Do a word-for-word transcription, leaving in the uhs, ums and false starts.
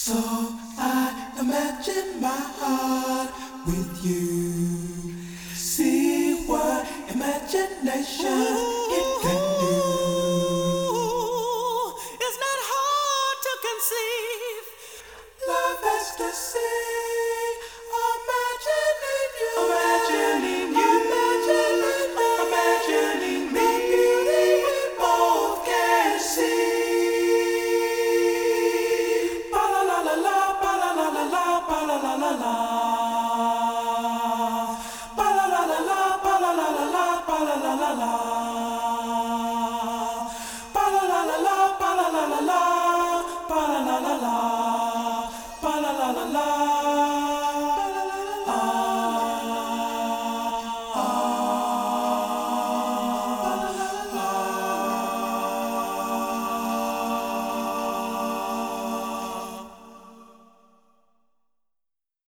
So I imagine my heart with you. See what imagination it can do. It's not hard to conceive. Love ecstasy. Imagining you. Imagining you. Imagining me. Imagining me. The beauty we both can see. Ba la la la la. Ba la la la la. Ba la la la la. Ba la la la la. Ba la la la la. Ba la la la la. Ba la la la la. Ba la la la la. Ba la la la la. Ba la la la la.